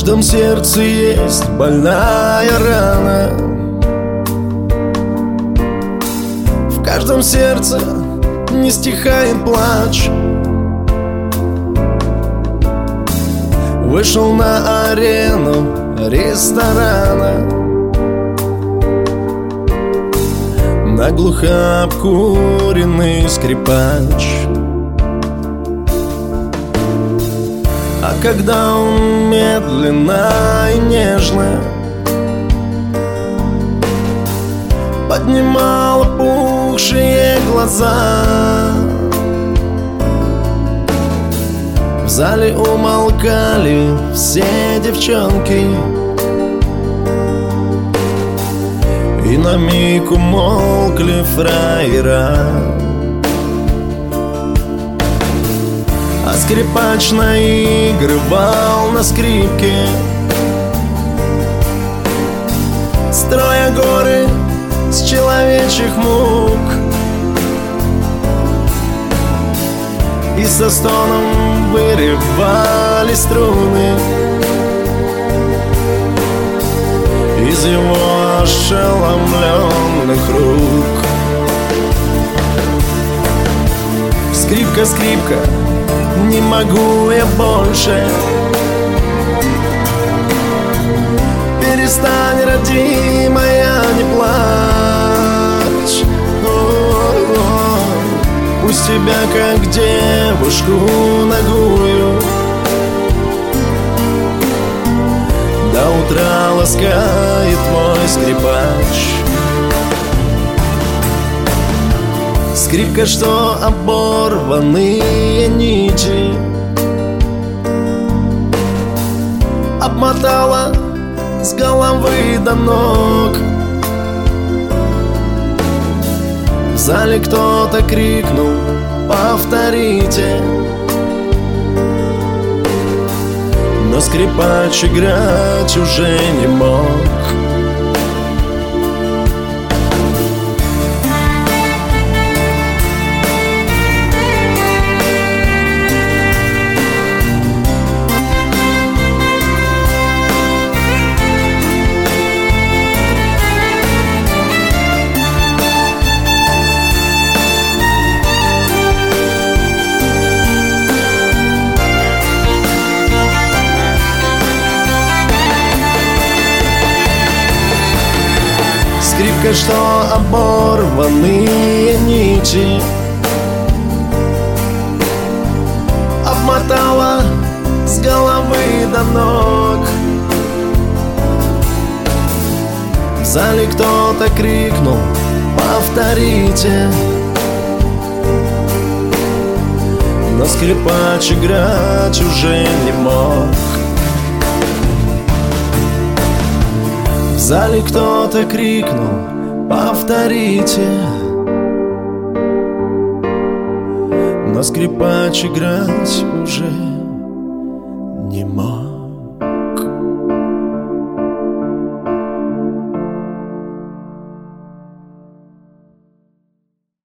каждом сердце есть больная рана. В каждом сердце не стихает плач. Вышел на арену ресторана, наглухо обкуренный скрипач. А когда он медленно и нежно поднимал опухшие глаза, в зале умолкали все девчонки, и на миг умолкли фраера. А скрипач наигрывал на скрипке, строя горы с человечьих мук, и со стоном вырывали струны из его ошеломленных рук. Скрипка, скрипка, не могу я больше. Перестань, родимая, не плачь. Пусть тебя, как девушку нагую, до утра ласкает мой скрипач. Скрипка, что оборванные нити обмотала с головы до ног. В зале кто-то крикнул: повторите. Но скрипач играть уже не мог. Скрипка, что оборванные нити обмотала с головы до ног. В зале кто-то крикнул: повторите. Но скрипач играть уже не мог. В зале кто-то крикнул: повторите. Но скрипач играть уже не мог.